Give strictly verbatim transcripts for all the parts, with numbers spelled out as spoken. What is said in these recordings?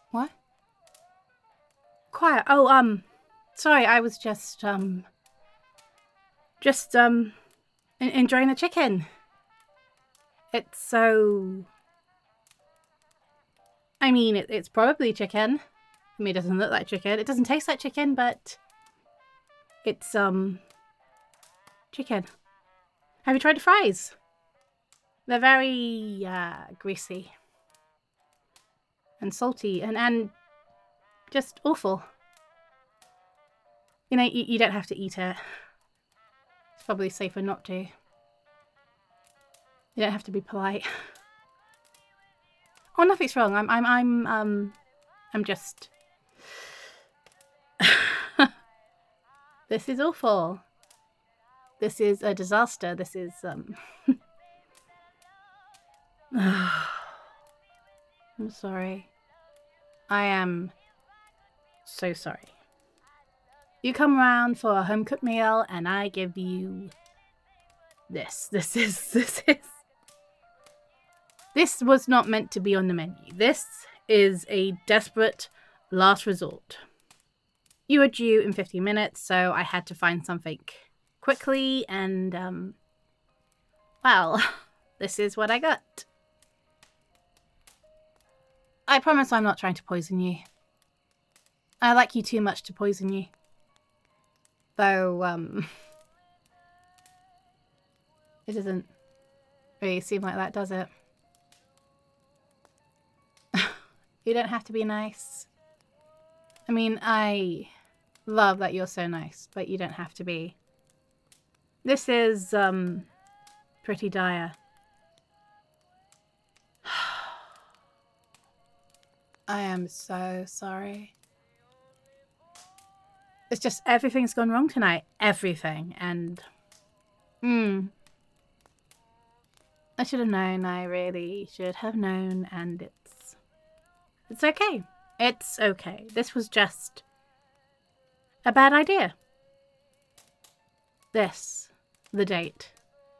What? Quiet. Oh, um, sorry, I was just, um, just, um, enjoying the chicken. It's so... I mean, it, it's probably chicken. I mean, it doesn't look like chicken. It doesn't taste like chicken, but it's, um, chicken. Have you tried the fries? They're very, uh, greasy. And salty and, and just awful. You know, you, you don't have to eat it. It's probably safer not to. You don't have to be polite. Oh, nothing's wrong. I'm, I'm, I'm, um, I'm just... This is awful. This is a disaster. This is, um... I'm sorry. I am so sorry. You come around for a home-cooked meal, and I give you this. This is... This is... This was not meant to be on the menu. This is a desperate last resort. You were due in fifteen minutes, so I had to find something quickly, and, um... well, this is what I got. I promise I'm not trying to poison you. I like you too much to poison you. Though, um... it doesn't really seem like that, does it? You don't have to be nice. I mean, I love that you're so nice, but you don't have to be. This is, um, pretty dire. I am so sorry. It's just everything's gone wrong tonight. Everything. And, hmm. I should have known. I really should have known. And it's, it's okay. It's okay. This was just a bad idea. This, the date.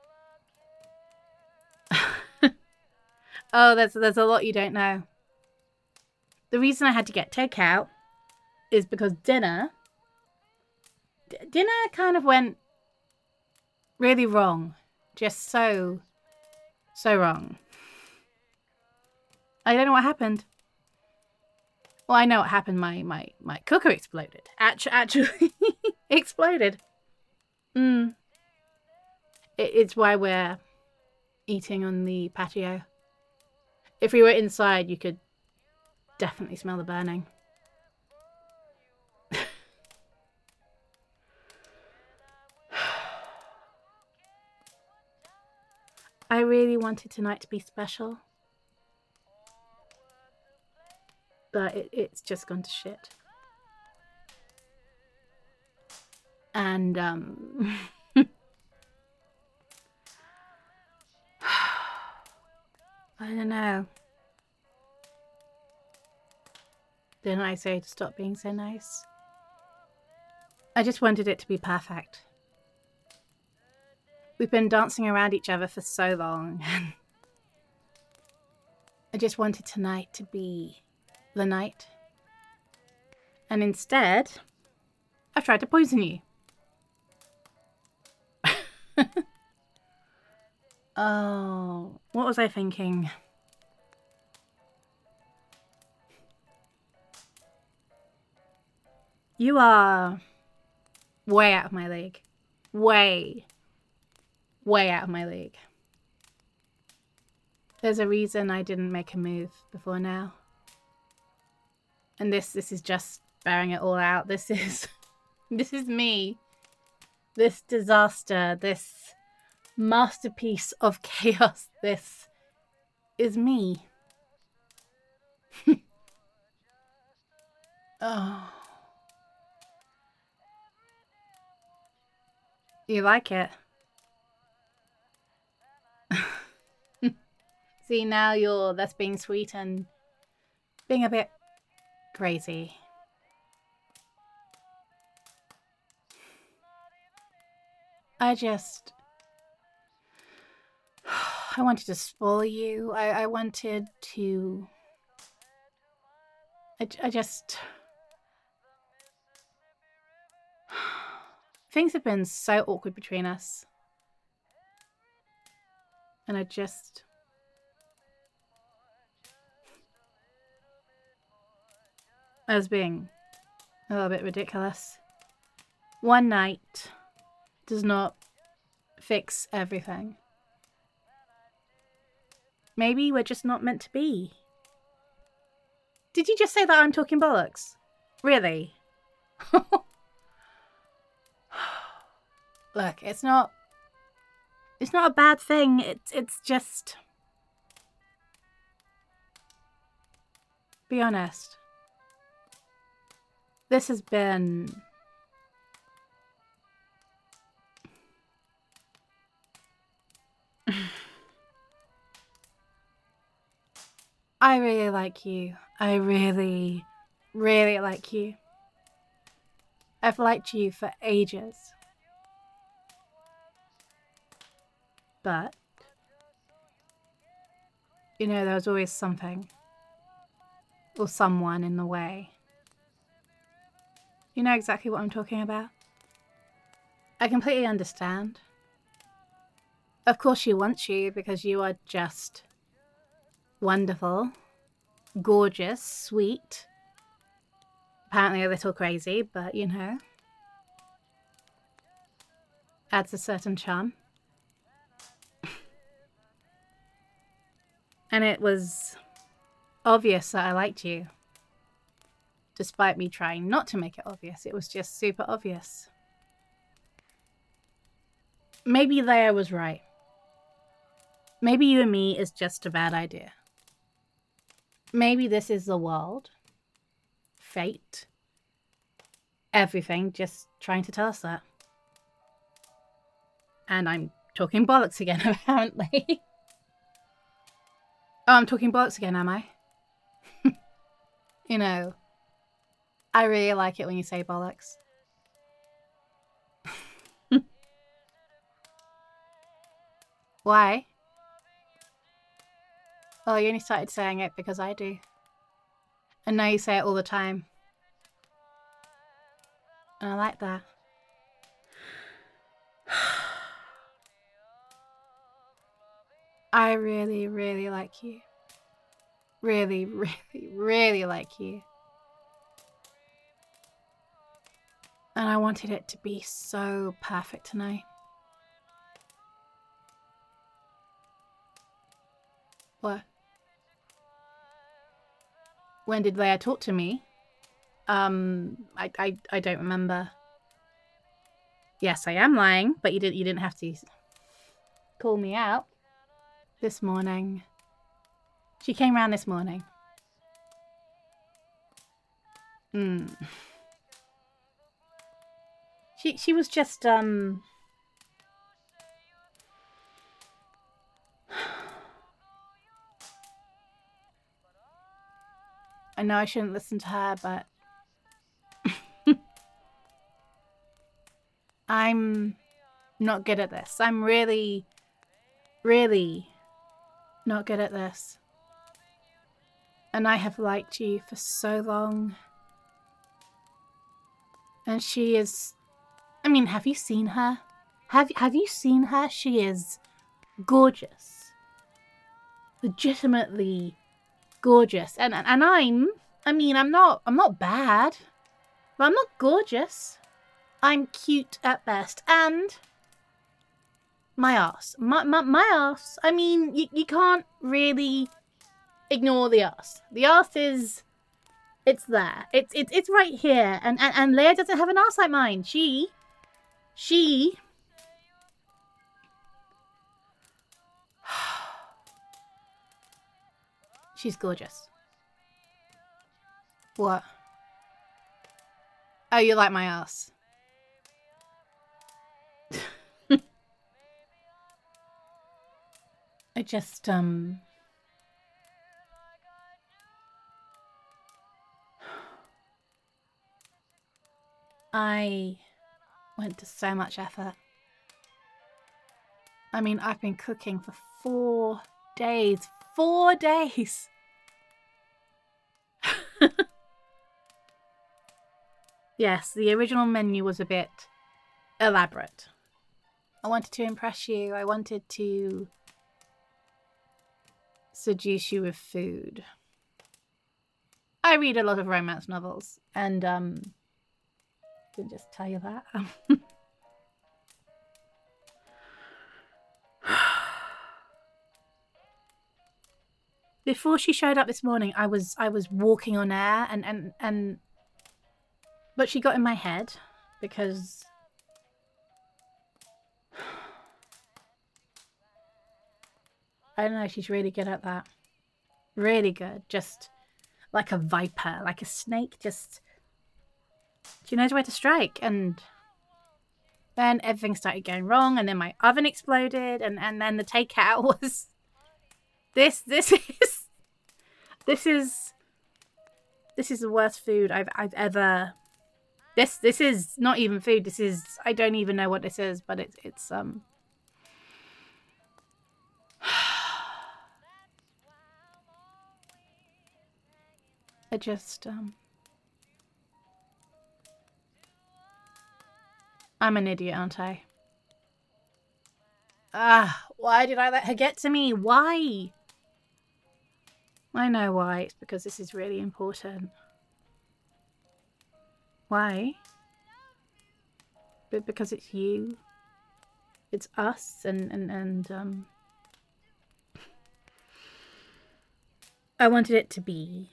Oh, there's, there's a lot you don't know. The reason I had to get takeout is because dinner, d- dinner kind of went really wrong. Just so, so wrong. I don't know what happened. Well, I know what happened. My my, my cooker exploded. Actu- actually exploded. Mm. It, it's why we're eating on the patio. If we were inside, you could definitely smell the burning. I really wanted tonight to be special. But it, it's just gone to shit. And, um... I don't know. Didn't I say to stop being so nice? I just wanted it to be perfect. We've been dancing around each other for so long. I just wanted tonight to be the night. And instead, I've tried to poison you. Oh, what was I thinking? You are way out of my league. Way, way out of my league. There's a reason I didn't make a move before now. And this this is just bearing it all out. This is this is me. This disaster, this masterpiece of chaos, this is me. Oh. You like it? See, now you're that's being sweet and being a bit crazy. I just... I wanted to spoil you. I, I wanted to... I, I just... Things have been so awkward between us. And I just... I was being a little bit ridiculous. One night does not fix everything. Maybe we're just not meant to be. Did you just say that I'm talking bollocks? Really? Look, it's not... It's not a bad thing. It's, it's just... Be honest. This has been... I really like you. I really, really like you. I've liked you for ages. But, you know, there was always something or someone in the way. You know exactly what I'm talking about? I completely understand. Of course she wants you because you are just wonderful, gorgeous, sweet, apparently a little crazy, but you know, adds a certain charm. And it was obvious that I liked you. Despite me trying not to make it obvious, it was just super obvious. Maybe Leia was right. Maybe you and me is just a bad idea. Maybe this is the world, fate, everything just trying to tell us that. And I'm talking bollocks again, apparently. Oh, I'm talking bollocks again, am I? You know, I really like it when you say bollocks. Why? Oh, you only started saying it because I do. And now you say it all the time. And I like that. I really, really like you. Really, really, really like you. And I wanted it to be so perfect tonight. What? When did Leia talk to me? Um, I, I, I don't remember. Yes, I am lying, but you didn't, you didn't have to call me out. This morning. She came round this morning. Hmm. She, she was just, um... I know I shouldn't listen to her, but... I'm not good at this. I'm really, really not good at this. And I have liked you for so long. And she is... I mean, have you seen her? Have, have you seen her? She is gorgeous. Legitimately gorgeous. And, and, and I'm... I mean, I'm not... I'm not bad. But I'm not gorgeous. I'm cute at best. And... my arse. My, my, my arse. I mean, you, you can't really ignore the arse. The arse is... It's there. It's, it's, it's right here. And, and, and Leia doesn't have an arse like mine. She... She... She's gorgeous. What? Oh, you like my ass. I just, um... I went to so much effort. I mean, I've been cooking for four days. Four days! Yes, the original menu was a bit elaborate. I wanted to impress you. I wanted to seduce you with food. I read a lot of romance novels, and um, didn't just tell you that. Before she showed up this morning, I was I was walking on air, and and and, but she got in my head because I don't know. She's really good at that. Really good. Just like a viper, like a snake. Just she knows where to strike, and then everything started going wrong, and then my oven exploded, and and then the takeout was this. This is this is this is the worst food I've I've ever. This this is not even food. This is I don't even know what this is, but it's it's um. I just um. I'm an idiot, aren't I? Ah, why did I let her get to me? Why? I know why. It's because this is really important. Why? But because it's you. It's us, and and and um. I wanted it to be.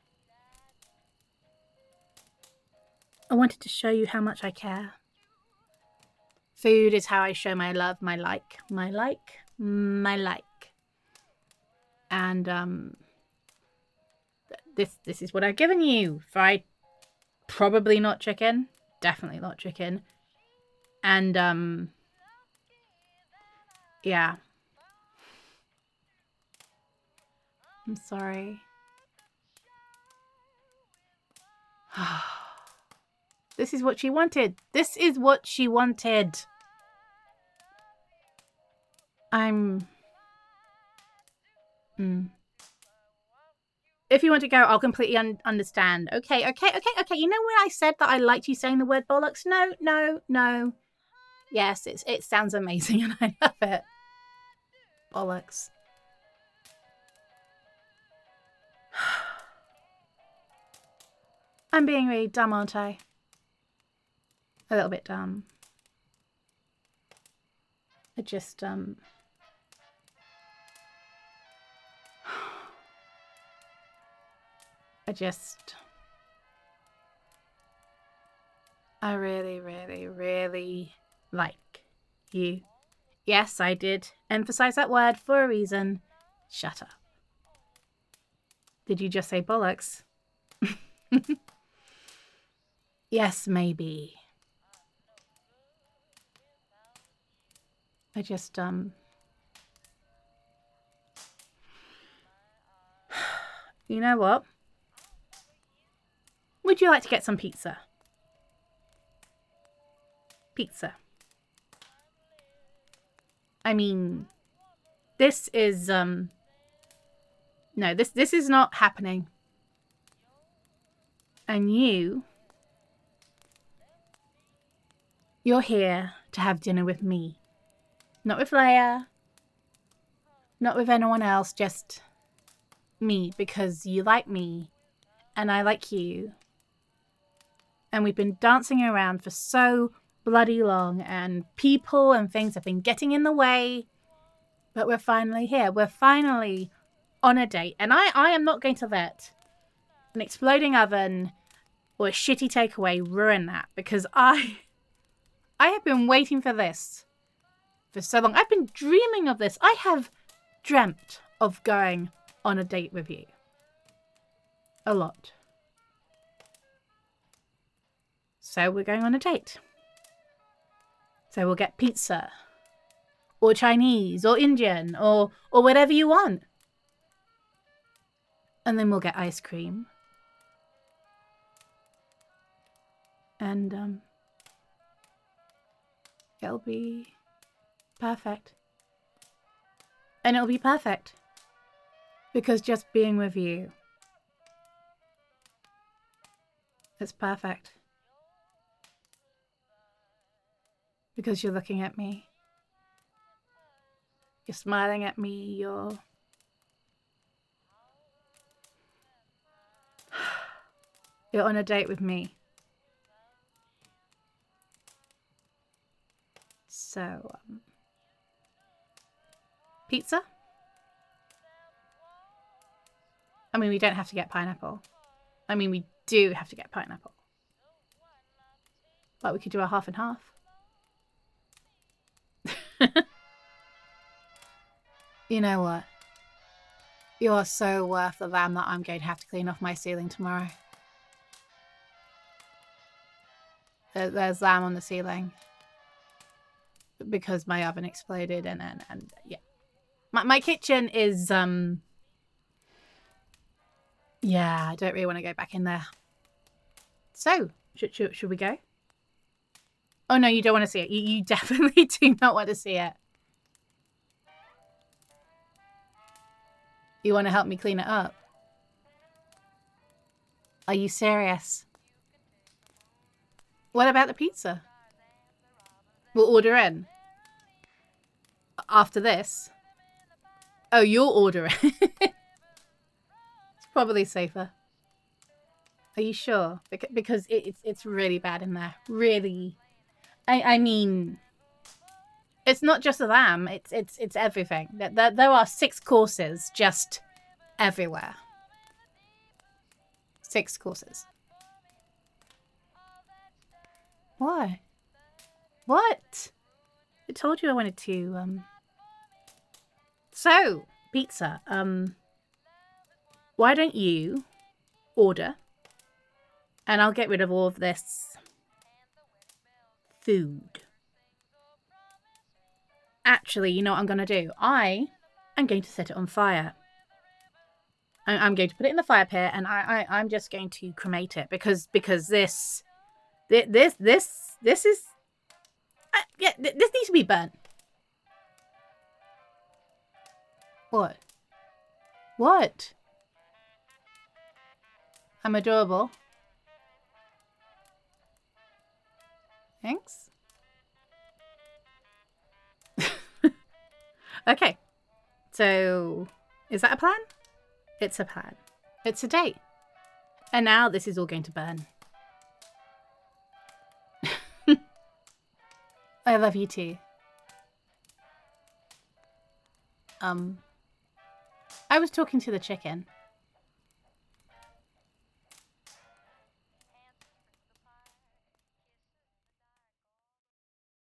I wanted to show you how much I care. Food is how I show my love, my like, my like, my like. And um, this this is what I've given you. Fried, probably not chicken, definitely not chicken. And um, yeah. I'm sorry. This is what she wanted. This is what she wanted. I'm... Mm. If you want to go, I'll completely un understand. Okay, okay, okay, okay. You know when I said that I liked you saying the word bollocks? No, no, no. Yes, it's, it sounds amazing and I love it. Bollocks. I'm being really dumb, aren't I? A little bit dumb. I just, um... I just... I really, really, really like you. Yes, I did emphasize that word for a reason. Shut up. Did you just say bollocks? Yes, maybe. I just, um... You know what? Would you like to get some pizza? Pizza. I mean, this is, um... No, this, this is not happening. And you... You're here to have dinner with me. Not with Leia. Not with anyone else, just me, because you like me and I like you. And we've been dancing around for so bloody long, and people and things have been getting in the way, but we're finally here. We're finally on a date, and I, I am not going to let an exploding oven or a shitty takeaway ruin that, because I, I have been waiting for this for so long. I've been dreaming of this. I have dreamt of going on a date with you. A lot. So we're going on a date. So we'll get pizza. Or Chinese. Or Indian. Or, or whatever you want. And then we'll get ice cream. And, um... it'll be perfect. And it'll be perfect. Because just being with you, it's perfect. Because you're looking at me. You're smiling at me, you're... You're on a date with me. So, um... pizza? I mean, we don't have to get pineapple. I mean, we do have to get pineapple. But we could do a half and half. You know what? You are so worth the lamb that I'm going to have to clean off my ceiling tomorrow. There, there's lamb on the ceiling. Because my oven exploded and, and, and yeah. My, my kitchen is, um... yeah, I don't really want to go back in there. So, should, should, should we go? Oh no, you don't want to see it. You, you definitely do not want to see it. You want to help me clean it up? Are you serious? What about the pizza? We'll order in. After this. Oh, you'll order it. It's probably safer. Are you sure? Because it's it's really bad in there. Really. I I mean, it's not just the lamb. It's it's it's everything. There there are six courses just everywhere. Six courses. Why? What? I told you I wanted to. Um. So pizza. Um. Why don't you order, and I'll get rid of all of this food. Actually, you know what I'm going to do? I am going to set it on fire. I I'm going to put it in the fire pit, and I, I, I'm just going to cremate it because because this, this, this, this, this is, uh, yeah, th this needs to be burnt. What? What? I'm adorable. Thanks. Okay. So, is that a plan? It's a plan. It's a date. And now this is all going to burn. I love you too. Um, I was talking to the chicken.